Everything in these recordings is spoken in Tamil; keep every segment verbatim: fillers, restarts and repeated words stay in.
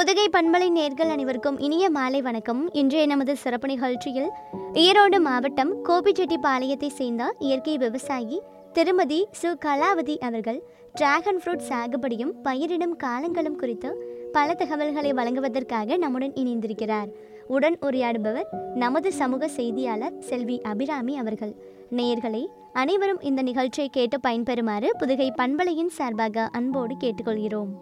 புதுகை பண்பலை நேர்கள் அனைவருக்கும் இனிய மாலை வணக்கம். இன்றைய நமது சிறப்பு நிகழ்ச்சியில் ஈரோடு மாவட்டம் கோபிச்செட்டிப்பாளையத்தை சேர்ந்த இயற்கை விவசாயி திருமதி சு கலாவதி அவர்கள் டிராகன் ஃப்ரூட் சாகுபடியும் பயிரிடும் காலங்களும் குறித்து பல தகவல்களை வழங்குவதற்காக நம்முடன் இணைந்திருக்கிறார். உடன் உரையாடுபவர் நமது சமூக செய்தியாளர் செல்வி அபிராமி அவர்கள். நேயர்களே, அனைவரும் இந்த நிகழ்ச்சியை கேட்டு பயன்பெறுமாறு புதுகை பண்பலையின் சார்பாக அன்போடு கேட்டுக்கொள்கிறோம்.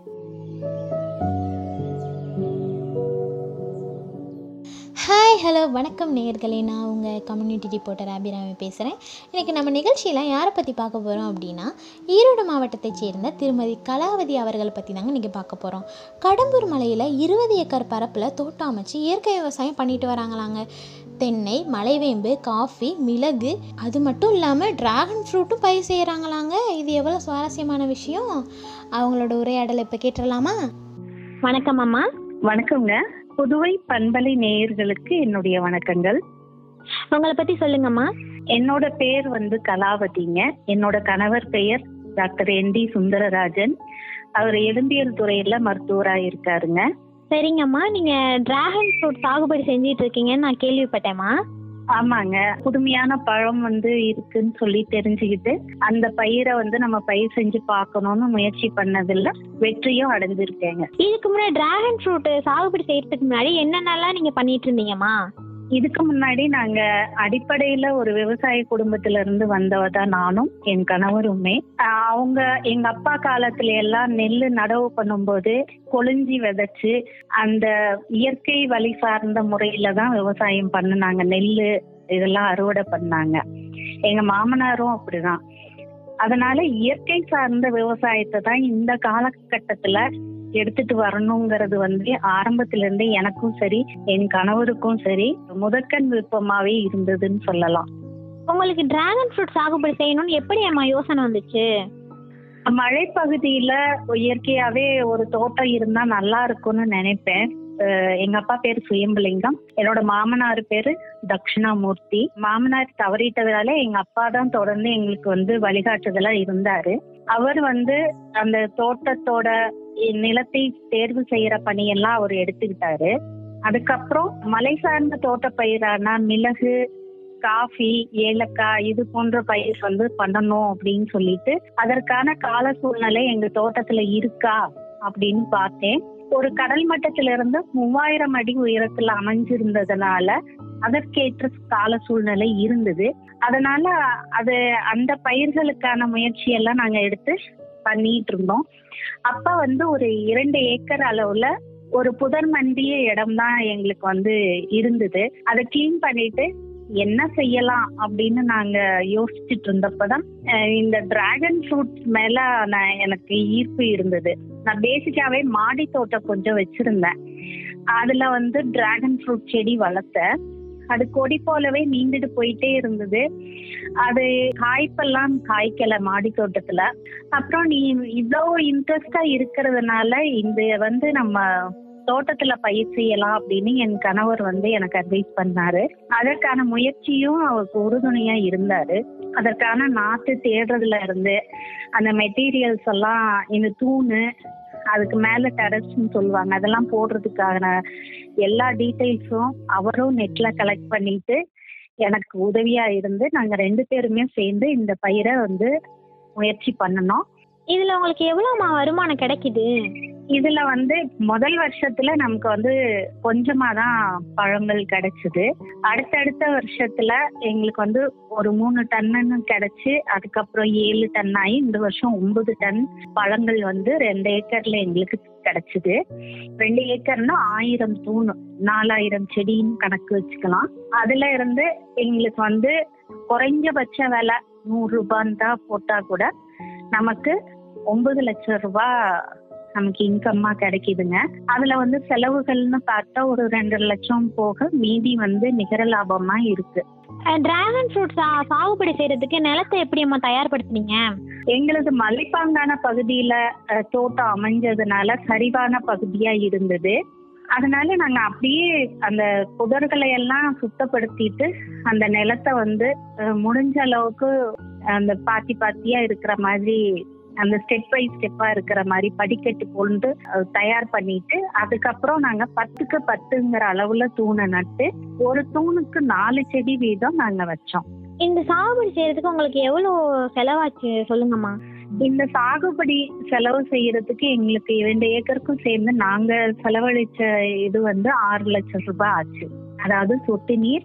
ஹாய், ஹலோ, வணக்கம் நேயர்களே. நான் உங்கள் கம்யூனிட்டி ரிப்போர்ட்டர் அபிராமி பேசுகிறேன். இன்றைக்கி நம்ம நிகழ்ச்சியில் யாரை பற்றி பார்க்க போகிறோம் அப்படின்னா, ஈரோடு மாவட்டத்தைச் சேர்ந்த திருமதி கலாவதி அவர்களை பற்றி தாங்க இன்றைக்கி பார்க்க போகிறோம். கடம்பூர் மலையில் இருபது ஏக்கர் பரப்பில் தோட்டம் அமைச்சு இயற்கை விவசாயம் பண்ணிட்டு வராங்களாங்க. தென்னை, மலைவேம்பு, காஃபி, மிளகு, அது மட்டும் இல்லாமல் டிராகன் ஃப்ரூட்டும் பயிர் செய்கிறாங்களாங்க. இது எவ்வளோ சுவாரஸ்யமான விஷயம். அவங்களோட உரையாடலை இப்போ கேட்டுடலாமா? வணக்கம் அம்மா. வணக்கங்க. புதுவை பண்பலை நேயர்களுக்கு என்னுடைய வணக்கங்கள். உங்களை பத்தி சொல்லுங்கம்மா. என்னோட பெயர் வந்து கலாவதிங்க. என்னோட கணவர் பெயர் டாக்டர் என் டி சுந்தரராஜன். அவர் எலும்பியல் துறையில மருத்துவராக இருக்காருங்க. சரிங்கம்மா, நீங்க டிராகன் ஃப்ரூட் சாகுபடி செஞ்சிட்டு இருக்கீங்கன்னு நான் கேள்விப்பட்டேம்மா. ஆமாங்க. புதுமையான பழம் வந்து இருக்குன்னு சொல்லி தெரிஞ்சுக்கிட்டு அந்த பயிரை வந்து நம்ம பயிர் செஞ்சு பார்க்கணும்னு முயற்சி பண்ணதில்ல வெற்றியும் அடைஞ்சிருக்கேங்க. இதுக்கு முன்னாடி டிராகன் ஃப்ரூட் சாகுபடி செய்யறதுக்கு முன்னாடி என்னென்னலாம் நீங்க பண்ணிட்டு இருந்தீங்கம்மா? இதுக்கு முன்னாடி நாங்க அடிப்படையில ஒரு விவசாய குடும்பத்துல இருந்து வந்தவ தான் நானும் என் கணவருமே. அவங்க எங்க அப்பா காலத்துல எல்லாம் நெல்லு நடவு பண்ணும்போது கொழிஞ்சி விதைச்சு அந்த இயற்கை வழி சார்ந்த முறையில தான் விவசாயம் பண்ணுனாங்க. நெல்லு இதெல்லாம் அறுவடை பண்ணாங்க. எங்க மாமனாரும் அப்படிதான். அதனால இயற்கை சார்ந்த விவசாயத்தை தான் இந்த காலகட்டத்துல எடுத்துட்டு வரணுங்கிறது வந்து ஆரம்பத்துல இருந்தே எனக்கும் சரி என் கணவருக்கும் சரி முதற்கண் விருப்பமாவே இருந்ததுன்னு சொல்லலாம். உங்களுக்கு டிராகன் ஃப்ரூட் சாகுபடி செய்யணும்னு எப்படி அம்மா யோசனை வந்துச்சு? மலைப்பகுதியில இயற்கையாவே ஒரு தோட்டம் இருந்தா நல்லா இருக்கும்னு நினைப்பேன். எங்க அப்பா பேரு சுயம்பலிங்கம், என்னோட மாமனார் பேரு தட்சிணாமூர்த்தி. மாமனார் தவறிட்டதால எங்க அப்பா தான் தொடர்ந்து எங்களுக்கு வந்து வழிகாட்டுதலா இருந்தாரு. அவர் வந்து அந்த தோட்டத்தோட நிலத்தை தேர்வு செய்யற பணியெல்லாம் அவர் எடுத்துக்கிட்டாரு. அதுக்கப்புறம் மலை சார்ந்த தோட்ட பயிரான மிளகு, காஃபி, ஏலக்காய் இது போன்ற பயிர் வந்து பண்ணணும் அப்படின்னு சொல்லிட்டு அதற்கான கால சூழ்நிலை எங்க தோட்டத்துல இருக்கா அப்படின்னு பார்த்தேன். ஒரு கடல் மட்டத்தில இருந்து மூவாயிரம் அடி உயரத்துல அமைஞ்சிருந்ததுனால அதற்கேற்ற கால சூழ்நிலை இருந்தது. அதனால அது அந்த பயிர்களுக்கான முயற்சியெல்லாம் நாங்க எடுத்து பண்ணிட்டு இருந்தோம். அப்ப வந்து ஒரு இரண்டு ஏக்கர் அளவுல ஒரு புதர் மண்டிய இடம் தான் எங்களுக்கு வந்து இருந்தது. அதை கிளீன் பண்ணிட்டு என்ன செய்யலாம் அப்படின்னு நாங்க யோசிச்சுட்டு இருந்தப்பதான் இந்த டிராகன் ஃப்ரூட் மேல நான் எனக்கு ஈர்ப்பு இருந்தது. நான் பேசிக்காவே மாடி தோட்டம் கொஞ்சம் வச்சிருந்தேன். அதுல வந்து டிராகன் ஃப்ரூட் செடி வளர்த்தேன். அது கொடி போலவே நீண்டுட்டு போயிட்டே இருந்தது. அது காய்ப்பெல்லாம் காய்க்கல மாடி தோட்டத்துல. அப்புறம் நீ இவ்வளவு இன்ட்ரெஸ்டா இருக்கிறதுனால இந்த வந்து நம்ம தோட்டத்துல பயிர் செய்யலாம் அப்படின்னு என் கணவர் வந்து எனக்கு அட்வைஸ் பண்ணாரு. அதற்கான முயற்சியும் அவருக்கு உறுதுணையா இருந்தாரு. அதற்கான நாத்து தேடுறதுல இருந்து அந்த மெட்டீரியல்ஸ் எல்லாம் இந்த தூணு, அதுக்கு மேல டெரஸ்ன்னு சொல்லுவாங்க, அதெல்லாம் போடுறதுக்கான எல்லா டீட்டெயில்ஸும் அவரும் நெட்ல கலெக்ட் பண்ணிட்டு எனக்கு உதவியா இருந்து நாங்க ரெண்டு பேருமே சேர்ந்து இந்த பயிரை வந்து முயற்சி பண்ணணும். இதுல உங்களுக்கு எவ்வளவு வருமானம் கிடைக்குது? இதுல வந்து முதல் வருஷத்துல நமக்கு வந்து கொஞ்சமா தான் பழங்கள் கிடைச்சது. அடுத்தடுத்த வருஷத்துல எங்களுக்கு வந்து ஒரு மூணு டன்னு கிடைச்சு அதுக்கப்புறம் ஏழு டன் ஆகி இந்த வருஷம் ஒன்பது டன் பழங்கள் வந்து ரெண்டு ஏக்கர்ல எங்களுக்கு கிடைச்சது. ரெண்டு ஏக்கர்னா ஆயிரம் தூணு, நாலாயிரம் செடின்னு கணக்கு வச்சுக்கலாம். அதுல இருந்து எங்களுக்கு வந்து குறைஞ்சபட்ச விலை நூறு ரூபான்னு தான் போட்டா கூட நமக்கு ஒன்பது லட்சம் ரூபாய் நமக்கு இன்கம்மா கிடைக்குதுங்க. அதுல வந்து செலவுகள்னு பார்த்தா ஒரு ரெண்டு லட்சம் போக மீதி வந்து நிகர லாபமா இருக்கு. டிராகன் ஃப்ரூட் சாகுபடி செய்யறதுக்கு நிலத்தை எப்படி அம்மா தயார்படுத்துனீங்க? எங்களது மலைப்பாங்கான பகுதியில தோட்டம் அமைஞ்சதுனால சரிவான பகுதியா இருந்தது. அதனால நாங்க அப்படியே அந்த புதர்களை எல்லாம் சுத்தப்படுத்திட்டு அந்த நிலத்தை வந்து முடிஞ்ச அளவுக்கு அந்த பாத்தி பாத்தியா இருக்கிற மாதிரி அந்த ஸ்டெப் பை ஸ்டெப்பா இருக்கிற மாதிரி படிக்கட்டு கொண்டு தயார் பண்ணிட்டு அதுக்கப்புறம் நாங்க பத்துக்கு பத்துங்கிற அளவுல தூணை நட்டு ஒரு தூணுக்கு நாலு செடி வீதம் நாங்க வச்சோம். இந்த சாகுபடி செய்யறதுக்கு உங்களுக்கு எவ்வளவு செலவாச்சு சொல்லுங்கம்மா. இந்த சாகுபடி செலவு செய்யறதுக்கு எங்களுக்கு இரண்டு ஏக்கருக்கும் சேர்ந்து நாங்க செலவழிச்ச இது வந்து ஆறு லட்சம் ரூபாய் ஆச்சு. அதாவது சொட்டு நீர்,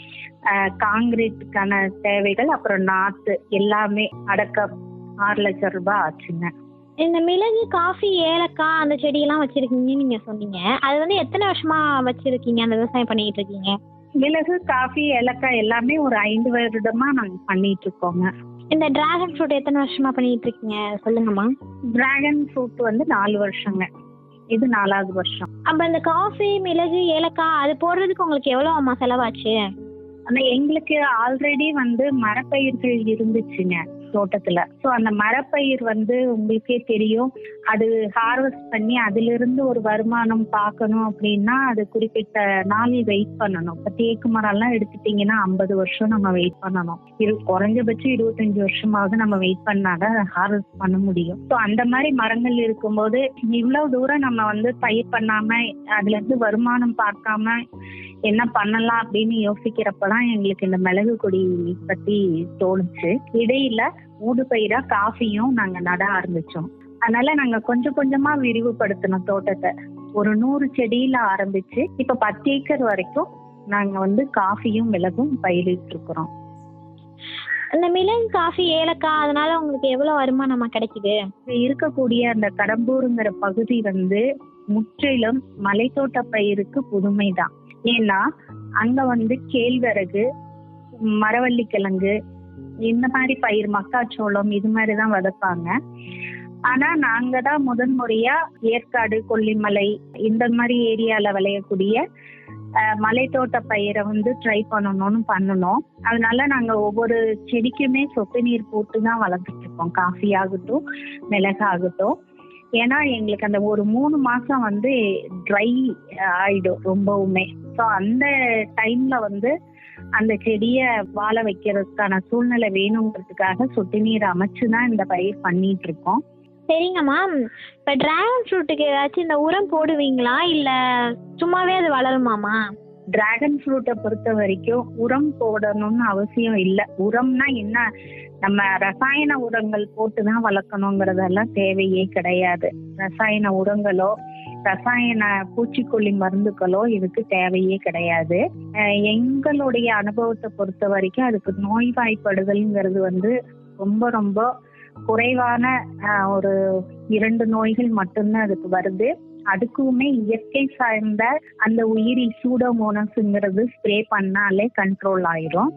காங்கிரீட்டுக்கான தேவைகள், அப்புறம் நாத்து எல்லாமே அடக்கம் ஆறு லட்சம் ரூபாய் ஆச்சுங்க. இந்த மிளகு, காஃபி, ஏலக்காய் அந்த செடியெல்லாம் வச்சிருக்கீங்கன்னு நீங்க சொன்னீங்க. அது வந்து எத்தனை வருஷமா வச்சிருக்கீங்க, அந்த விவசாயம் பண்ணிட்டு இருக்கீங்க? மிளகு, காஃபி, ஏலக்காய் எல்லாமே ஒரு ஐந்து வருடமா நாங்க பண்ணிட்டு இருக்கோங்க. இந்த டிராகன் ஃப்ரூட் எத்தனை வருஷமா பண்ணிட்டு இருக்கீங்க சொல்லுங்கம்மா. டிராகன் ஃப்ரூட் வந்து நாலு வருஷங்க, இது நாலாவது வருஷம். அப்ப இந்த காஃபி, மிளகு, ஏலக்காய் அது போடுறதுக்கு உங்களுக்கு எவ்வளவு அம்மா செலவாச்சு? ஆனா எங்களுக்கு ஆல்ரெடி வந்து மரப்பயிர்கள் இருந்துச்சுங்க தோட்டத்துல. ஸோ அந்த மரப்பயிர் வந்து உங்களுக்கே தெரியும், அது ஹார்வெஸ்ட் பண்ணி அதுல இருந்து ஒரு வருமானம் பார்க்கணும் அப்படின்னா அது குறிப்பிட்ட நாள் வெயிட் பண்ணணும். இப்போ தேக்கு மரம் எல்லாம் எடுத்துட்டீங்கன்னா ஐம்பது வருஷம் நம்ம வெயிட் பண்ணணும். இரு குறைஞ்சபட்சம் இருபத்தஞ்சு வருஷமாவது நம்ம வெயிட் பண்ணாதான் அதை ஹார்வெஸ்ட் பண்ண முடியும். ஸோ அந்த மாதிரி மரங்கள் இருக்கும்போது இவ்வளவு தூரம் நம்ம வந்து பயிர் பண்ணாம அதுல இருந்து வருமானம் பார்க்காம என்ன பண்ணலாம் அப்படின்னு யோசிக்கிறப்பதான் எங்களுக்கு இந்த மிளகு கொடி பத்தி தோணுச்சு. இடையில ஊடு பயிரா காஃபியும் நாங்க நட ஆரம்பிச்சோம். அதனால நாங்க கொஞ்சம் கொஞ்சமா விரிவுபடுத்தணும் தோட்டத்தை. ஒரு நூறு செடியில ஆரம்பிச்சு இப்ப பத்து ஏக்கர் வரைக்கும் நாங்க வந்து காஃபியும் மிளகும் பயிரிட்டு இருக்கிறோம். அந்த மிளகு, காஃபி, ஏலக்காய் அதனால உங்களுக்கு எவ்வளவு வருமானமா கிடைக்குது? இருக்கக்கூடிய அந்த கடம்பூருங்கிற பகுதி வந்து முற்றிலும் மலைத்தோட்ட பயிருக்கு புதுமைதான். ஏன்னா அங்க வந்து கேழ்வரகு, மரவள்ளி கிழங்கு, இந்த மாதிரி பயிர், மக்காச்சோளம் இது மாதிரிதான் விதைப்பாங்க. ஆனா நாங்க தான் முதன் முறையா ஏற்காடு, கொல்லிமலை இந்த மாதிரி ஏரியால விளையக்கூடிய மலைத்தோட்ட பயிரை வந்து ட்ரை பண்ணணும்னு பண்ணணும். அதனால நாங்க ஒவ்வொரு செடிக்குமே சொட்டு நீர் போட்டு தான் வளர்த்துட்டு இருக்கோம். காஃபி ஆகட்டும், மிளகு ஆகட்டும். ஏன்னா எங்களுக்கு அந்த ஒரு மூணு மாசம் வந்து ட்ரை ஆயிடும் ரொம்பவுமே. ஸோ அந்த டைம்ல வந்து அந்த செடியை வாழ வைக்கிறதுக்கான சூழ்நிலை வேணுங்கிறதுக்காக சொட்டு நீர் அமைச்சுதான் இந்த பயிர் பண்ணிட்டு இருக்கோம். சரிங்கம்மா. இப்ப டிராகன் ஃப்ரூட்டுக்கு ஏதாச்சும் இந்த உரம் போடுவீங்களா இல்ல சும்மாவே அது வளருமாமா? டிராகன் ஃப்ரூட்டை பொறுத்த வரைக்கும் உரம் போடணும்னு அவசியம் இல்லை. உரம்னா என்ன, நம்ம ரசாயன உரங்கள் போட்டுதான் வளர்க்கணுங்கிறதெல்லாம் தேவையே கிடையாது. ரசாயன உரங்களோ ரசாயன பூச்சிக்கொல்லி மருந்துகளோ இதுக்கு தேவையே கிடையாது. எங்களுடைய அனுபவத்தை பொறுத்த வரைக்கும் அதுக்கு நோய்வாய்ப்படுதல்ங்கிறது வந்து ரொம்ப ரொம்ப குறைவான ஒரு இரண்டு நோய்கள் மட்டும்தான் அதுக்கு வருது. அதுக்குமே இயற்கை சார்ந்த அந்த உயிரி சூடோமோனஸ்ங்கிறது ஸ்ப்ரே பண்ணாலே கண்ட்ரோல் ஆயிரும்.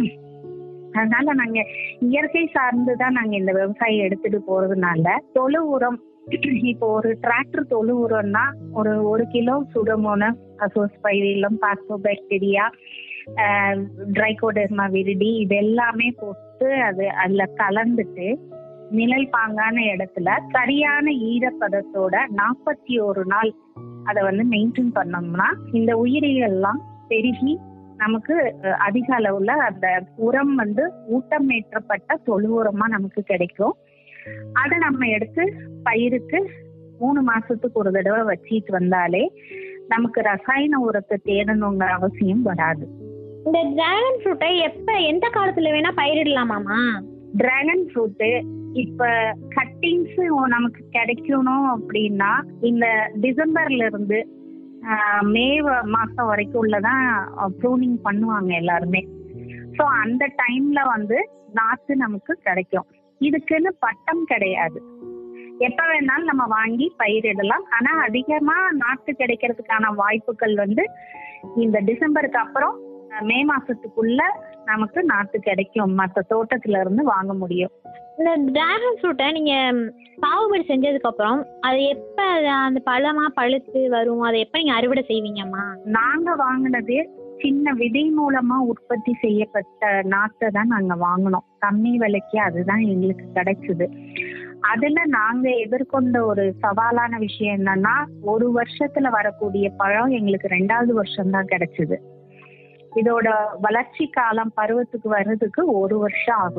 அதனால நாங்க இயற்கை சார்ந்துதான் நாங்க இந்த விவசாயம் எடுத்துட்டு போறதுனால தொழு உரம், இப்போ ஒரு டிராக்டர் தொழு உரம்னா ஒரு ஒரு kilo pseudomonas, azospirillum, phosphobacteria, trichoderma viride இது எல்லாமே போட்டு அது அதுல கலந்துட்டு நிழல் பாங்கான இடத்துல சரியான ஈரப்பதத்தோட நாற்பத்தி ஒரு நாள் அதை வந்து மெயின்டைன் பண்ணோம்னா இந்த உயிரிகள் எல்லாம் பெருகி நமக்கு அதிக அளவுல அந்த உரம் வந்து ஊட்டமேற்றப்பட்ட தொழு உரமா நமக்கு கிடைக்கும். அதை நம்ம எடுத்து பயிருக்கு மூணு மாசத்துக்கு ஒரு தடவை வச்சிட்டு வந்தாலே நமக்கு ரசாயன உரத்தை தேடணுங்கிற அவசியம் வராது. இந்த டிராகன் ஃப்ரூட்டை எப்ப எந்த காலத்துல வேணா பயிரிடலாமாமா? டிராகன் ஃப்ரூட்டு இப்ப கட்டிங்ஸ் நமக்கு கிடைக்கணும் அப்படின்னா இந்த டிசம்பர்ல இருந்து மே மாசம் வரைக்கும் உள்ளதான் ப்ரூனிங் பண்ணுவாங்க எல்லாருமே. ஸோ அந்த டைம்ல வந்து நாத்து நமக்கு கிடைக்கும். இதுக்குன்னு பட்டம் கிடையாது, எப்ப வேணாலும் நம்ம வாங்கி பயிரிடலாம். ஆனா அதிகமா நாத்து கிடைக்கிறதுக்கான வாய்ப்புகள் வந்து இந்த டிசம்பருக்கு அப்புறம் மே மாசத்துக்குள்ள நமக்கு நாத்து கிடைக்கும். மற்ற தோட்டத்துல இருந்து வாங்க முடியும். இந்த டிராகன் ஃப்ரூட்டை நீங்க சாகுபடி செஞ்சதுக்கு அப்புறம் அது எப்ப அந்த பழமா பழுத்து வரும், அதை எப்ப நீங்க அறுவடை செய்வீங்கம்மா? நாங்க வாங்கினது சின்ன விதை மூலமா உற்பத்தி செய்யப்பட்ட நாத்தை தான் நாங்க வாங்கினோம். கம்மி விலைக்கு அதுதான் எங்களுக்கு கிடைச்சது. அதுல நாங்க எதிர்கொண்ட ஒரு சவாலான விஷயம் என்னன்னா, ஒரு வருஷத்துல வரக்கூடிய பழம் எங்களுக்கு ரெண்டாவது வருஷம் தான் கிடைச்சது. இதோட வளர்ச்சி காலம் பருவத்துக்கு வர்றதுக்கு ஒரு வருஷம் ஆகுங்க.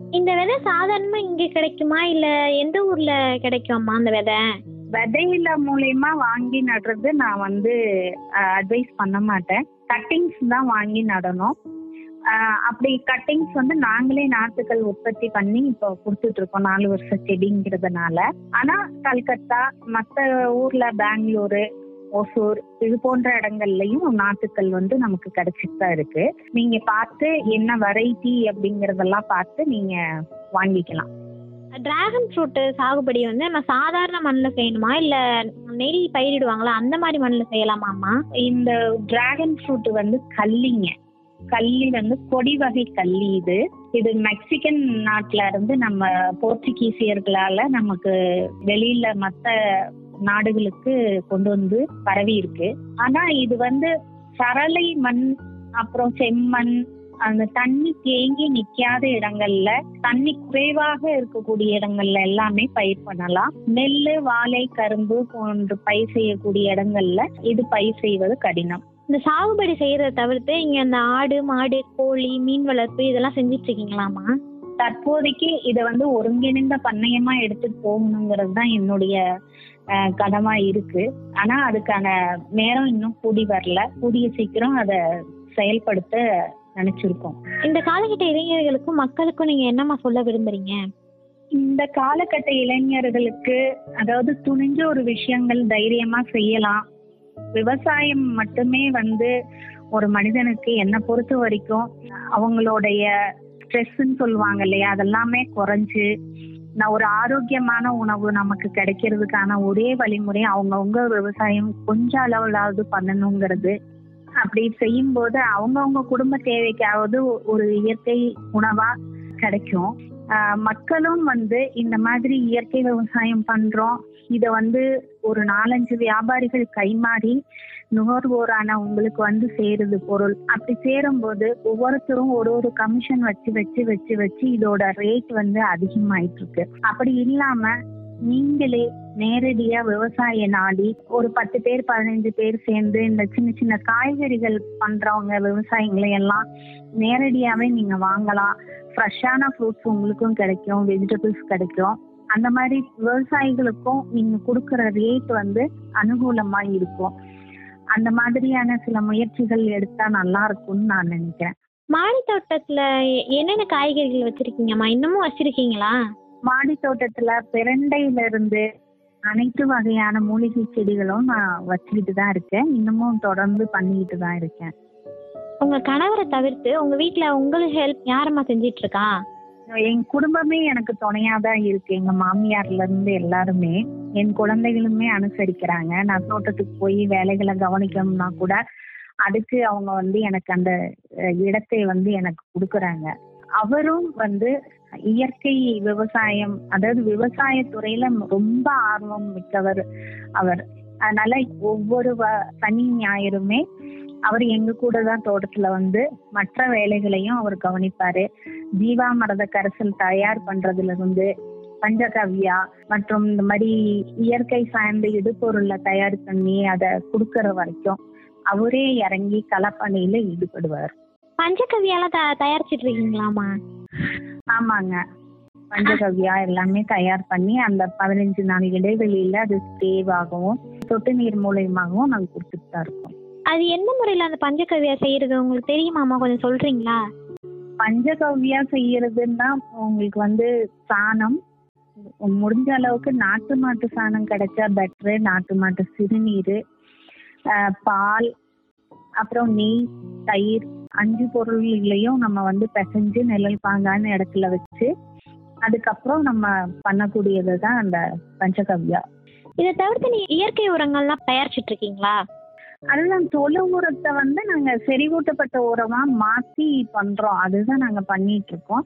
இந்த விதை சாதாரணமா இங்க கிடைக்குமா இல்ல எந்த ஊர்ல கிடைக்குமா அந்த விதை? விதையில மூலியமா வாங்கி நடுறது நான் வந்து அட்வைஸ் பண்ண மாட்டேன். கட்டிங்ஸ் தான் வாங்கி நடணும். ஆஹ் அப்படி கட்டிங்ஸ் வந்து நாங்களே நாற்றுக்கள் உற்பத்தி பண்ணி இப்போ கொடுத்துட்டு இருக்கோம், நாலு வருஷ செடிங்கிறதுனால. ஆனா கல்கத்தா, மற்ற ஊர்ல பெங்களூரு, ஒசூர் இது போன்ற இடங்கள்லயும் நாற்றுக்கள் வந்து நமக்கு கிடைச்சிட்டு தான் இருக்கு. நீங்க பார்த்து என்ன வெரைட்டி அப்படிங்கறதெல்லாம் பார்த்து நீங்க வாங்கிக்கலாம். டிராகன் ஃப்ரூட் சாகுபடி வந்து நம்ம சாதாரண மண்ணில் செய்யணுமா இல்ல நெல் பயிரிடுவாங்களா அந்த மாதிரி மண்ணில் செய்யலாமாம்மா? இந்த டிராகன் ஃப்ரூட் வந்து கல்லிங்க, கல்லி வந்து கொடி வகை கல்லி. இது இது மெக்சிகன் நாட்டுல இருந்து நம்ம போர்ச்சுகீசியர்களால நமக்கு வெளியில மத்த நாடுகளுக்கு கொண்டு வந்து பரவி இருக்கு. ஆனா இது வந்து சரளை மண், அப்புறம் செம்மண், அந்த தண்ணி தேங்கி நிக்காத இடங்கள்ல, தண்ணி குறைவாக இருக்கக்கூடிய இடங்கள்ல எல்லாமே பயிர் பண்ணலாம். நெல்லு, வாழை, கரும்பு போன்ற பயிர் செய்யக்கூடிய இடங்கள்ல இது பயிர் செய்வது கடினம். இந்த சாகுபடி செய்யறதை தவிர்த்து இங்க இந்த ஆடு, மாடு, கோழி, மீன் வளர்ப்பு இதெல்லாம் செஞ்சுட்டு இருக்கீங்களாமா? தற்போதைக்கு இதை வந்து ஒருங்கிணைந்த பண்ணையமா எடுத்துட்டு போகணுங்கிறது தான் என்னுடைய கனவா இருக்கு. ஆனா அதுக்கான நேரம் இன்னும் கூடி வரல. கூடிய சீக்கிரம் அதை செயல்படுத்த நினைச்சிருக்கோம். இந்த காலகட்ட இளைஞர்களுக்கும் மக்களுக்கும் நீங்க என்னமா சொல்ல விரும்புறீங்க? இந்த காலகட்ட இளைஞர்களுக்கு அதாவது துணிஞ்ச ஒரு விஷயங்கள் தைரியமா செய்யலாம். விவசாயம் மட்டுமே வந்து ஒரு மனிதனுக்கு என்னை பொறுத்த வரைக்கும் அவங்களுடைய ஸ்ட்ரெஸ்ன்னு சொல்லுவாங்க இல்லையா, அதெல்லாமே குறைஞ்சு நான் ஒரு ஆரோக்கியமான உணவு நமக்கு கிடைக்கிறதுக்கான ஒரே வழிமுறை அவங்கவுங்க விவசாயம் கொஞ்சம் அளவுலாவது பண்ணணுங்கிறது. அப்படி செய்யும் போது அவங்கவுங்க குடும்ப தேவைக்காவது ஒரு இயற்கை உணவா கிடைக்கும். ஆஹ் மக்களும் வந்து இந்த மாதிரி இயற்கை விவசாயம் பண்றோம், இத வந்து ஒரு நாலஞ்சு வியாபாரிகள் கைமாறி நுகர்வோரான உங்களுக்கு வந்து சேருது பொருள். அப்படி சேரும் போது ஒவ்வொருத்தரும் ஒரு ஒரு கமிஷன் வச்சு வச்சு வச்சு வச்சு இதோட ரேட் வந்து அதிகமாயிட்டு இருக்கு. அப்படி இல்லாம நீங்களே நேரடியா விவசாய நாடி ஒரு பத்து பேர் பதினைஞ்சு பேர் சேர்ந்து இந்த சின்ன சின்ன காய்கறிகள் பண்றவங்க விவசாயிகளை எல்லாம் நேரடியாவே நீங்க வாங்கலாம். ஃப்ரெஷ்ஷான ஃப்ரூட்ஸ் உங்களுக்கும் கிடைக்கும், வெஜிடபிள்ஸ் கிடைக்கும். அந்த மாதிரி விவசாயிகளுக்கும் நீங்க கொடுக்குற ரேட் வந்து அனுகூலமா இருக்கும். அந்த மாதிரியான சில முயற்சிகள் எடுத்தா நல்லா இருக்கும்னு நான் நினைக்கிறேன். மாடி தோட்டத்துல என்னென்ன காய்கறிகள் வச்சிருக்கீங்கம்மா? இன்னமும் வச்சிருக்கீங்களா? மாடி தோட்டத்துல பிரண்டையில இருந்து அனைத்து வகையான மூலிகை செடிகளும் நான் வச்சுக்கிட்டு தான் இருக்கேன். இன்னமும் தொடர்ந்து பண்ணிக்கிட்டு தான் இருக்கேன். உங்க கணவரை தவிர்த்து உங்க வீட்டுல உங்களுக்கு ஹெல்ப் யாரம்மா செஞ்சிட்டு இருக்கா? என் குடும்பமே எனக்கு துணையா தான் இருக்கு. எங்க மாமியார்ல இருந்து எல்லாருமே, என் குழந்தைகளுமே அனுசரிக்கிறாங்க. நான் தோட்டத்துக்கு போய் வேலைகளை கவனிக்கணும்னா கூட அதுக்கு அவங்க வந்து எனக்கு அந்த இடத்தை வந்து எனக்கு கொடுக்குறாங்க. அவரும் வந்து இயற்கை விவசாயம், அதாவது விவசாய துறையில ரொம்ப ஆர்வம் மிக்கவர் அவர். அதனால ஒவ்வொரு சனி ஞாயிறுமே அவர் எங்க கூட தான் தோட்டத்துல வந்து மற்ற வேலைகளையும் அவர் கவனிப்பாரு. ஜீவாமிர்த கரைசல் தயார் பண்றதுல இருந்து பஞ்சகவ்யா மற்றும் இந்த மாதிரி இயற்கை சார்ந்த இடுபொருளை தயார் பண்ணி அதை கொடுக்கற வரைக்கும் அவரே இறங்கி களப்பணியில ஈடுபடுவார். பஞ்சகவ்யாலாம் த தயாரிச்சிட்டு இருக்கீங்களாமா? ஆமாங்க, பஞ்சகவ்யா எல்லாமே தயார் பண்ணி அந்த பதினஞ்சு நாள் இடைவெளியில அது ஸ்ப்ரேவாகவும் சொட்டு நீர் மூலியமாகவும் நாங்கள் கொடுத்துட்டு தான் இருக்கோம். அது எந்த முறையில அந்த பஞ்சகவ்யா செய்யறது உங்களுக்கு தெரியுமாமா? கொஞ்சம் சொல்றீங்களா? பஞ்சகவ்யா செய்யறதுன்னா உங்களுக்கு வந்து சாணம், முடிஞ்ச அளவுக்கு நாட்டு மாட்டு சாணம் கிடைச்சா பெட்ரு. நாட்டு மாட்டு சிறுநீர், பால், அப்புறம் நெய், தயிர், அஞ்சு பொருள்களையும் நம்ம வந்து பிசைஞ்சு நிழல் பாங்கான இடத்துல வச்சு அதுக்கப்புறம் நம்ம பண்ணக்கூடியது தான் அந்த பஞ்சகவ்யா. இதை தவிர்த்து நீ இயற்கை உரங்கள்லாம் தயாரிச்சிட்டு இருக்கீங்களா? அதுதான் தொழு உரத்தை வந்து நாங்க செறிவூட்டப்பட்ட உரமா மாத்தி பண்றோம். அதுதான் நாங்க பண்ணிட்டு இருக்கோம்.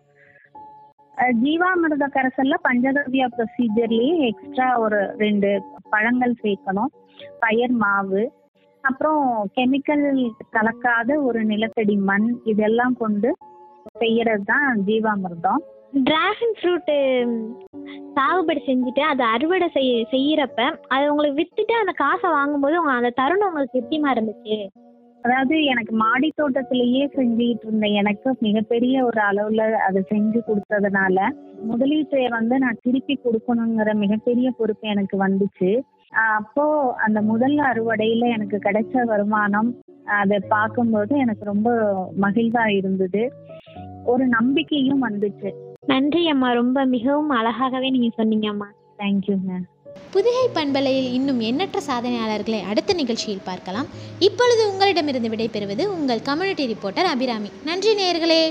ஜீவாமிர்த கரைசல்ல பஞ்சகவ்யா ப்ரொசீஜர்லயே எக்ஸ்ட்ரா ஒரு ரெண்டு பழங்கள் சேர்க்கணும், பயர் மாவு, அப்புறம் கெமிக்கல் கலக்காத ஒரு நிலத்தடி மண், இதெல்லாம் கொண்டு செய்யறது தான் ஜீவாமிர்தம். டிராகன் ஃப்ரூட்டு சாகுபடி செஞ்சுட்டு அதை அறுவடை செய்ய செய்யறப்ப அதை உங்களுக்கு வித்துட்டு அந்த காசை வாங்கும்போது உங்க அந்த தருணம் உங்களுக்கு எப்படிமா இருந்துச்சு? அதாவது எனக்கு மாடி தோட்டத்திலேயே செஞ்சுட்டு இருந்த எனக்கு மிகப்பெரிய ஒரு அளவுல அதை செஞ்சு கொடுத்ததுனால முதலீட்டை வந்து நான் திருப்பி கொடுக்கணுங்கிற மிகப்பெரிய பொறுப்பு எனக்கு வந்துச்சு. ஆஹ் அப்போ அந்த முதல் அறுவடையில எனக்கு கிடைச்ச வருமானம் அதை பார்க்கும்போது எனக்கு ரொம்ப மகிழ்வா இருந்தது, ஒரு நம்பிக்கையும் வந்துச்சு. நன்றி அம்மா, ரொம்ப மிகவும் அழகாகவே நீங்க சொன்னீங்க அம்மா. தேங்க்யூங்க. புதுகை பண்பலையில் இன்னும் எண்ணற்ற சாதனையாளர்களை அடுத்த நிகழ்ச்சியில் பார்க்கலாம். இப்பொழுது உங்களிடமிருந்து விடைபெறுவது உங்கள் கம்யூனிட்டி ரிப்போர்ட்டர் அபிராமி. நன்றி நேயர்களே.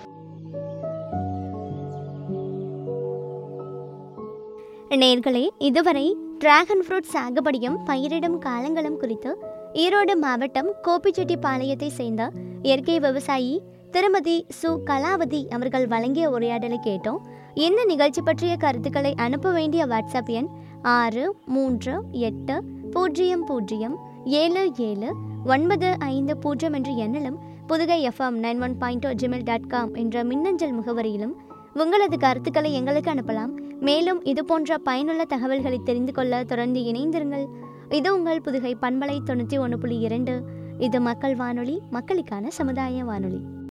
நேயர்களே, இதுவரை டிராகன் ஃப்ரூட் சாகுபடியும் பயிரிடும் காலங்களும் குறித்து ஈரோடு மாவட்டம் கோபிச்செட்டிப்பாளையத்தை சேர்ந்த இயற்கை விவசாயி திருமதி சு கலாவதி அவர்கள் வழங்கிய உரையாடலை கேட்டோம். இந்த நிகழ்ச்சி பற்றிய கருத்துக்களை அனுப்ப வேண்டிய வாட்ஸ்அப் எண் ஆறு மூன்று எட்டு பூஜ்ஜியம் பூஜ்ஜியம் ஏழு ஏழு ஒன்பது ஐந்து பூஜ்ஜியம் என்ற எண்ணிலும் Pudugai FM nine one point Gmail dot com என்ற மின்னஞ்சல் முகவரியிலும் உங்களது கருத்துக்களை எங்களுக்கு அனுப்பலாம். மேலும் இது போன்ற பயனுள்ள தகவல்களை தெரிந்து கொள்ள தொடர்ந்து இணைந்திருங்கள். இது உங்கள் புதுகை பண்பலை தொண்ணூற்றி ஒன்று புள்ளி இரண்டு. இது மக்கள் வானொலி, மக்களுக்கான சமுதாய வானொலி.